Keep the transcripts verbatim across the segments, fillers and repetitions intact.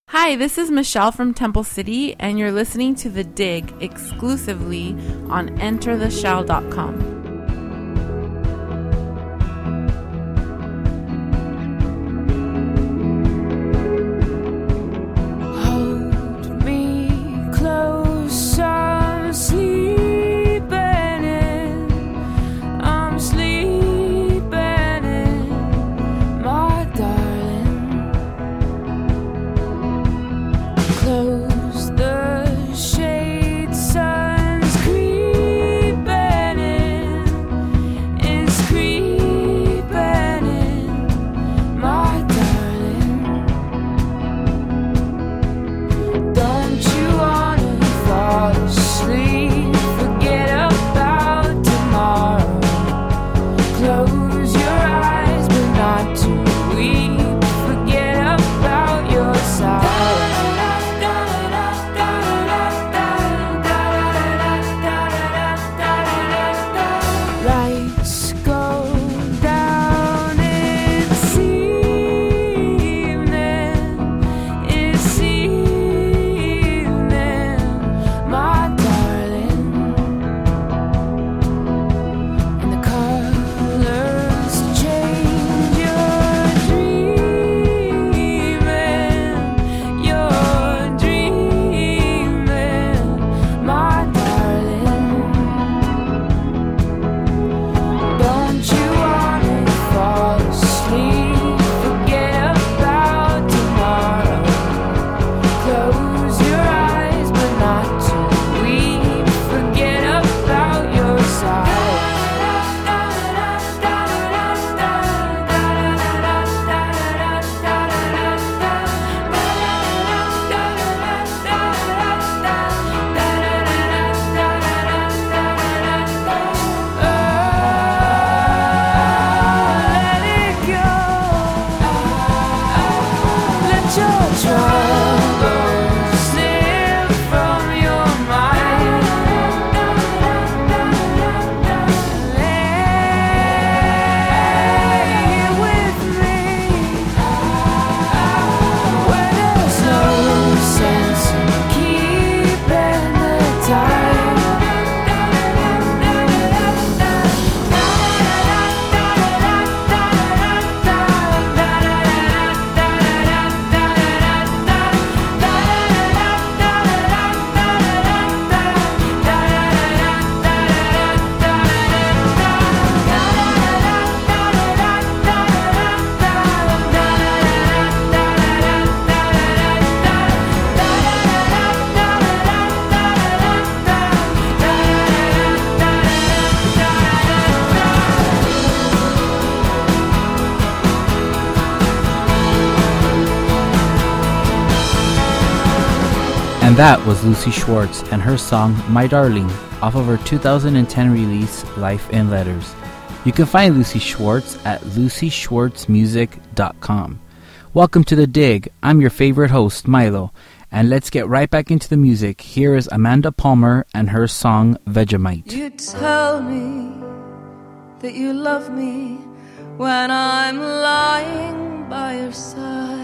Hi, this is Michelle from Temple City, and you're listening to The Dig exclusively on enter the shell dot com. And that was Lucy Schwartz and her song My Darling off of her two thousand ten release Life in Letters. You can find Lucy Schwartz at lucy schwartz music dot com. Welcome to The Dig. I'm your favorite host, Milo, and let's get right back into the music. Here is Amanda Palmer and her song Vegemite. You tell me that you love me when I'm lying by your side.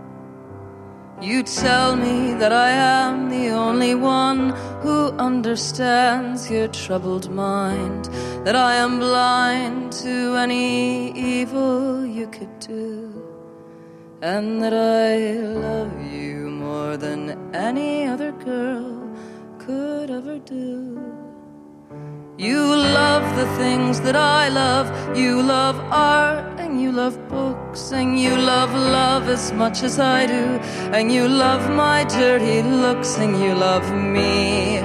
You tell me that I am the only one who understands your troubled mind, that I am blind to any evil you could do, and that I love you more than any other girl could ever do. You love the things that I love. You love art and you love books, and you love love as much as I do, and you love my dirty looks, and you love me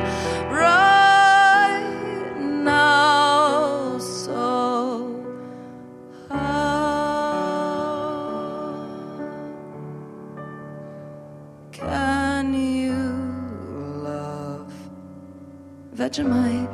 right now. So how can you love Vegemite?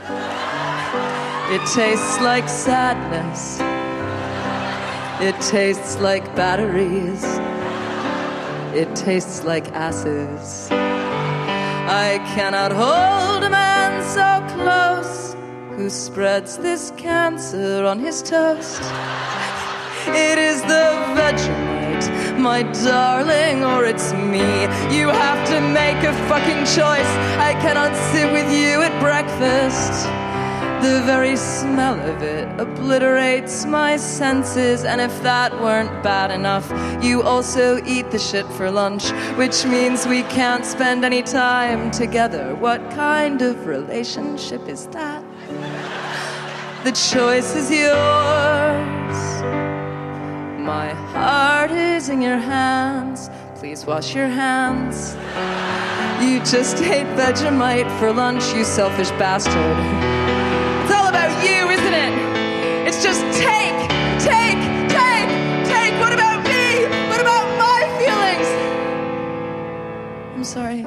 It tastes like sadness. It tastes like batteries. It tastes like asses. I cannot hold a man so close who spreads this cancer on his toast. It is the Vegemite, my darling, or it's me. You have to make a fucking choice. I cannot sit with you at breakfast. The very smell of it obliterates my senses. And if that weren't bad enough, you also eat the shit for lunch, which means we can't spend any time together. What kind of relationship is that? The choice is yours. My heart is in your hands. Please wash your hands. You just ate Vegemite for lunch, you selfish bastard. It's all about you, isn't it? It's just take, take, take, take. What about me? What about my feelings? I'm sorry.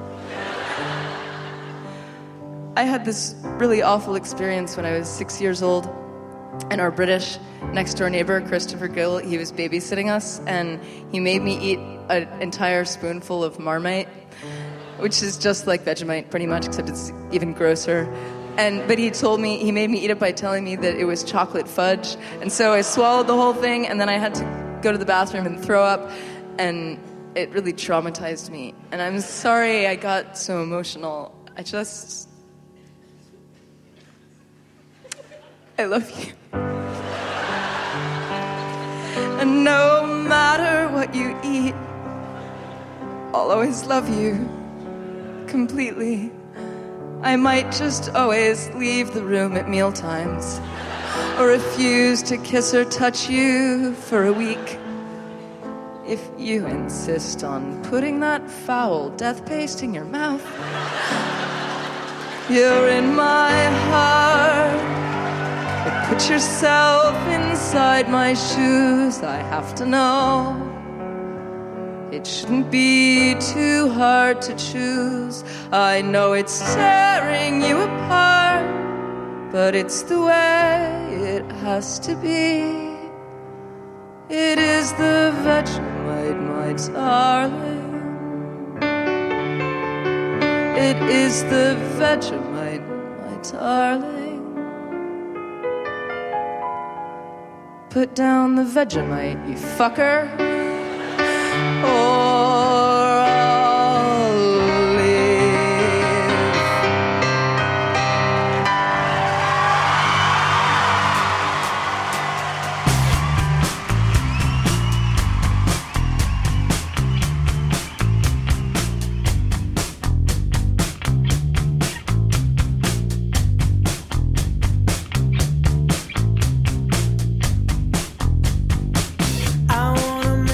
I had this really awful experience when I was six years old, and our British next-door neighbor, Christopher Gill, he was babysitting us, and he made me eat an entire spoonful of Marmite, which is just like Vegemite, pretty much, except it's even grosser. And but he told me, he made me eat it by telling me that it was chocolate fudge, and so I swallowed the whole thing, and then I had to go to the bathroom and throw up, and it really traumatized me. And I'm sorry I got so emotional. I just... I love you. And no matter what you eat, I'll always love you completely. I might just always leave the room at mealtimes, or refuse to kiss or touch you for a week. If you insist on putting that foul death paste in your mouth, you're in my heart. Put yourself inside my shoes, I have to know. It shouldn't be too hard to choose. I know it's tearing you apart, but it's the way it has to be. It is the Vegemite, my darling. It is the Vegemite, my darling. Put down the Vegemite, you fucker, or I'll leave. I wanna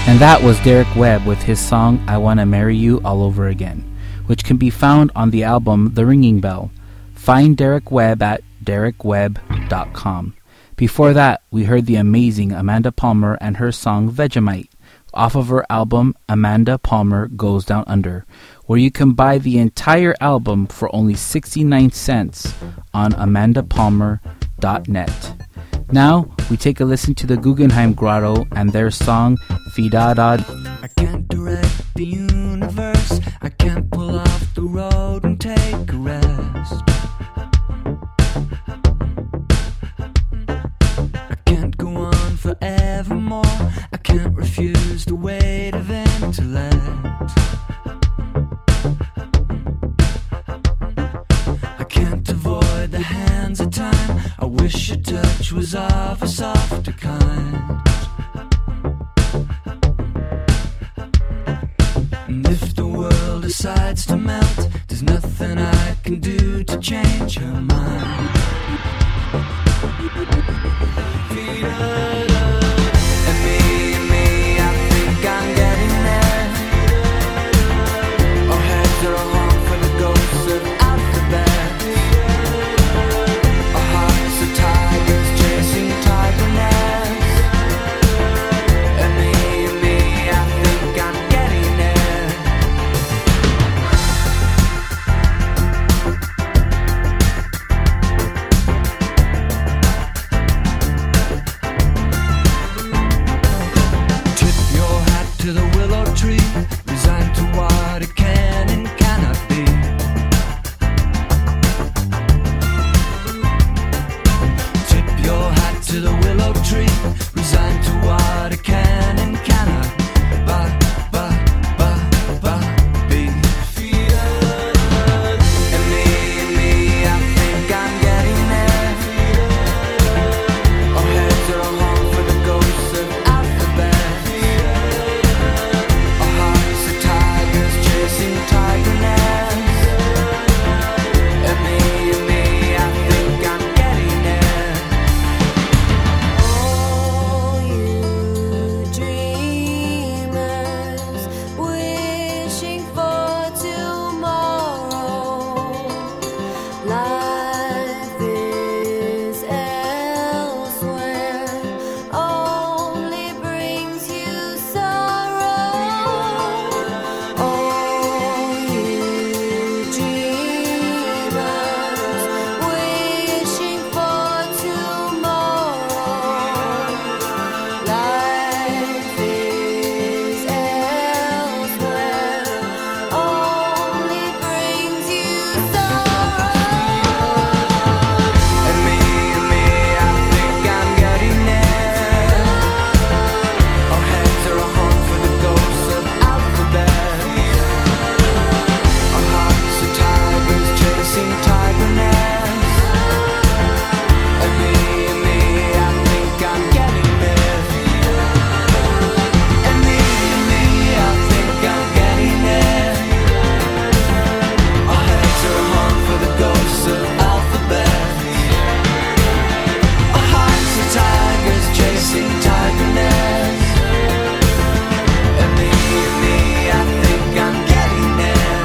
And that was Derek Webb with his song I Wanna Marry You All Over Again, which can be found on the album The Ringing Bell. Find Derek Webb at derek webb dot com. Before that, we heard the amazing Amanda Palmer and her song Vegemite off of her album Amanda Palmer Goes Down Under, where you can buy the entire album for only sixty-nine cents on amanda palmer dot net. Now, we take a listen to the Guggenheim Grotto and their song Fidada. I can't direct the universe, I can't pull off the road and take a rest. I can't go on forevermore, I can't refuse the weight of intellect. I can't avoid the hands of time, I wish your touch was of a softer kind. And if the world decides to melt, there's nothing I can do to change her mind. And me, and me, I think I'm getting there. Our heads are home for the ghosts of alphabet. Our hearts are tigers chasing tigerness. And me, and me, I think I'm getting there. Tip your hat to the willow tree, resigned to what it can and cannot be. Tip your hat to the willow tree, resigned to what it can and cannot ba, ba, ba, ba, be. And me, and me, I think I'm getting there. Our heads are home for the ghosts of alphabet. Our hearts are tigers chasing tigerness. And me, and me, I think I'm getting there. All you dreamers wishing for tomorrow, life is elsewhere, only brings you sorrow. All you dreamers wishing for tomorrow, life is elsewhere, only brings you sorrow. And me, and me, I think I'm getting there. Our heads are a home for the ghosts of alphabet. Our hearts are tigers chasing tigerness. And me, and me, I think I'm getting there. And me, and me, I think I'm getting there. Our heads are a home for the ghosts of alphabet. Our hearts are tigers chasing tigerness. And me, and me, I think I'm getting there.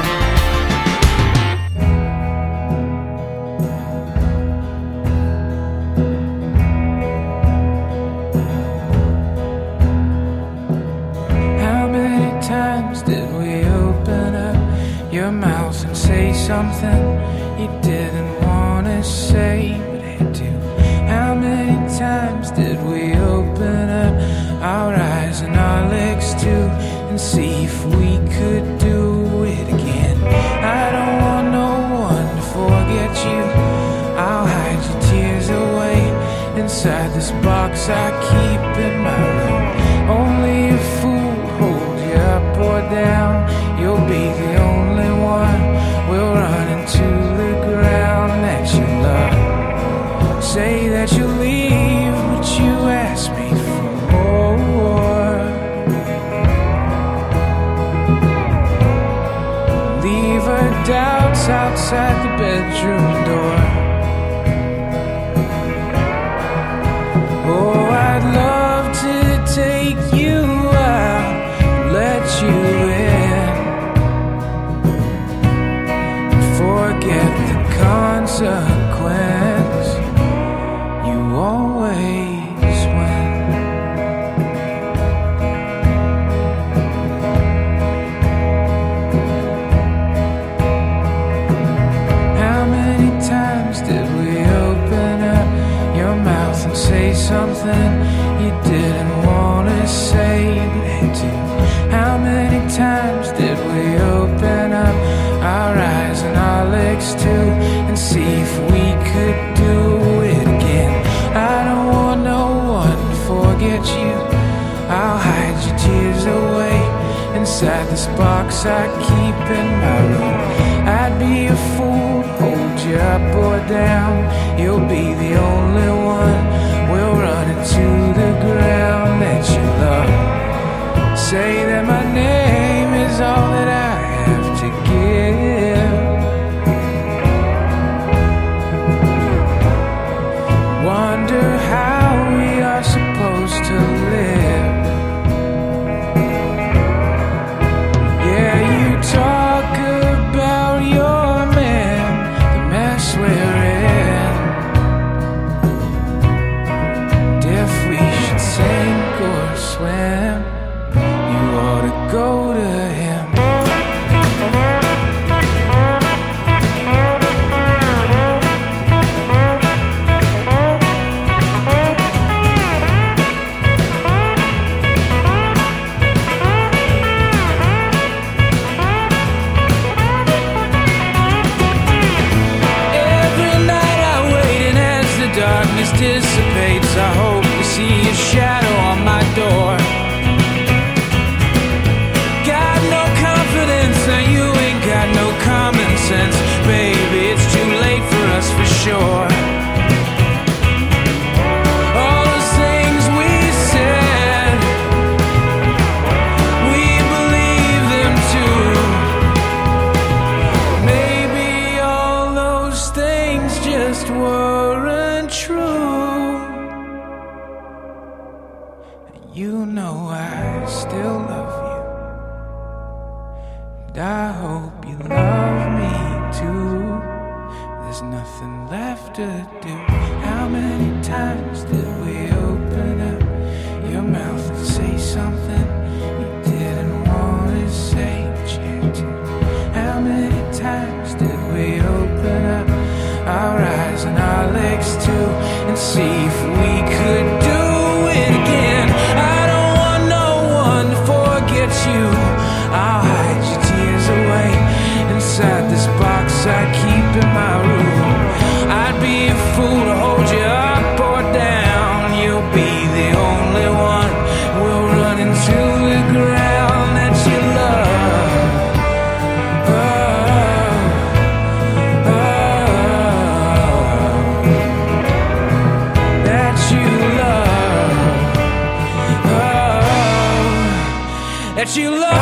How many times did we open up your mouth and say something you didn't want to say but had to? How many times did we open up our eyes and our legs too and see if we could do it again? I don't want no one to forget you. I'll hide your tears away inside this box I keep in my room. Only a fool holds you up or down. You'll be the only one. We'll run into the ground that you love. Say that you'll leave, but you ask me for more. Leave her doubts outside the bedroom door. Oh, I'd love to take you out you in. Forget the consequence. You always win. How many times did we open up your mouth and say something you didn't want to say but had to? How many times did we open up our eyes and our legs too and see if we could do it again? I don't want no one to forget you. I'll hide your tears away inside this box I keep in my room. I'd be a fool to hold you up or down. You'll be the only one. We'll run into the ground that you love. Say that my name is all that I have to give. Wonder how we are supposed to live. Yeah, you talk about your man, the mess we're in. And if we should sink or swim, you ought to go to him. Every night I wait, and as the darkness dissipates, I hope to see a shadow on my door. Got no confidence, and you ain't got no common sense. Baby, it's too late for us for sure. All those things we said, we believe them too. Maybe all those things just weren't true. And you know I still love you, and I hope you love me too. There's nothing left to do. How many times did we open up your mouth and say something you didn't want to say but you had to? How many times did we open up our eyes and our legs too and see if we could do it again? I don't want no one to forget you. I'll hide your tears away inside this box I keep in my room. I'd be a fool to hold you up or down. You'll be the only one. We'll run into the ground that you love. Oh, oh, that you love. Oh, that you love.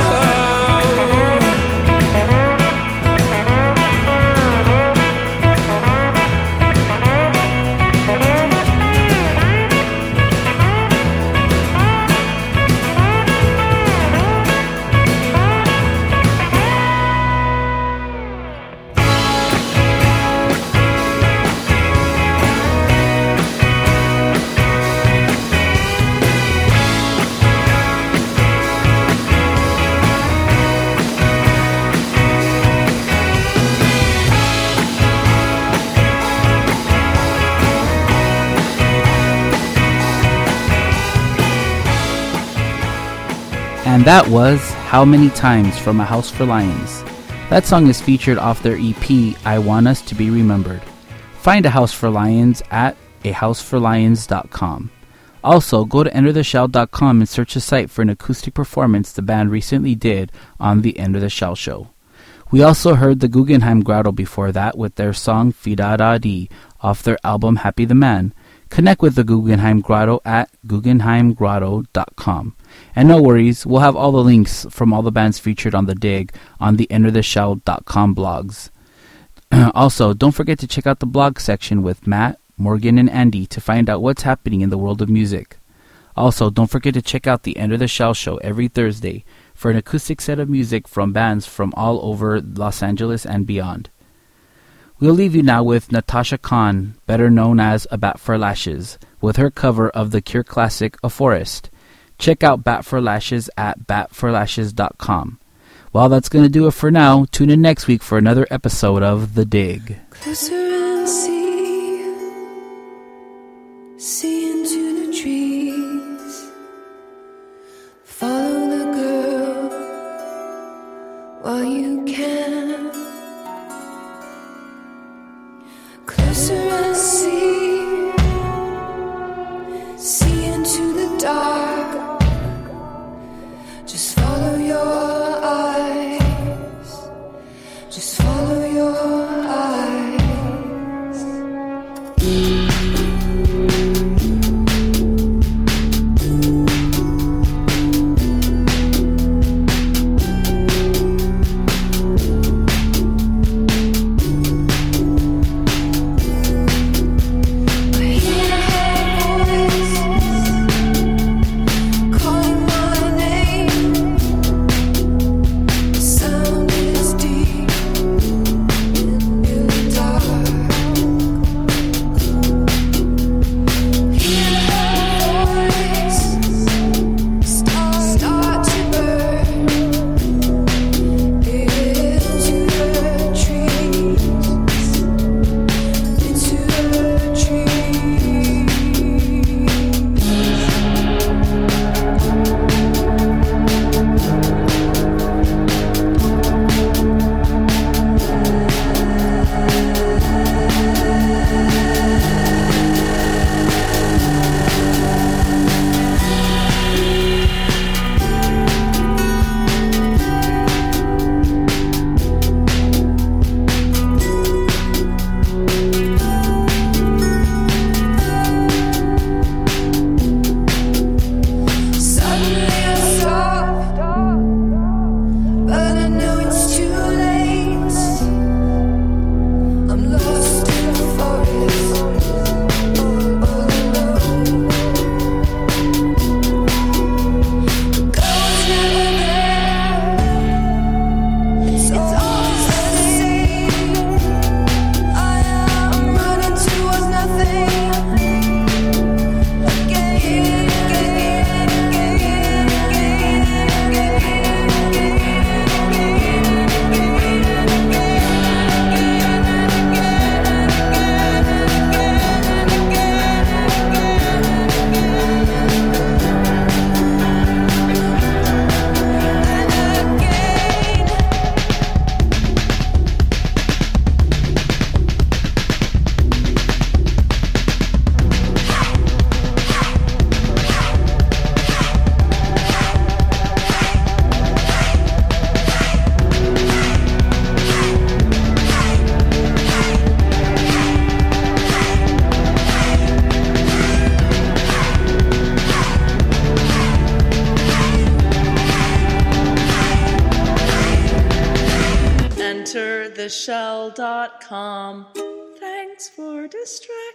And that was How Many Times from A House for Lions. That song is featured off their E P, I Want Us to Be Remembered. Find A House for Lions at a house for lions dot com. Also, go to enter the shell dot com and search the site for an acoustic performance the band recently did on the Enter the Shell show. We also heard the Guggenheim Grotto before that with their song Fida Da Di off their album Happy the Man. Connect with the Guggenheim Grotto at guggenheim grotto dot com. And no worries, we'll have all the links from all the bands featured on The Dig on the enter the shell dot com blogs. Also, don't forget to check out the blog section with Matt, Morgan, and Andy to find out what's happening in the world of music. Also, don't forget to check out the Enter the Shell show every Thursday for an acoustic set of music from bands from all over Los Angeles and beyond. We'll leave you now with Natasha Khan, better known as A Bat for Lashes, with her cover of the Cure classic A Forest. Check out Bat for Lashes at bat for lashes dot com. Well, that's going to do it for now. Tune in next week for another episode of The Dig. Closer and see, see into the trees. Follow the girl while you can. Closer and see, see into the dark. Just follow your Just follow your eyes. enter the shell dot com. Thanks for distracting.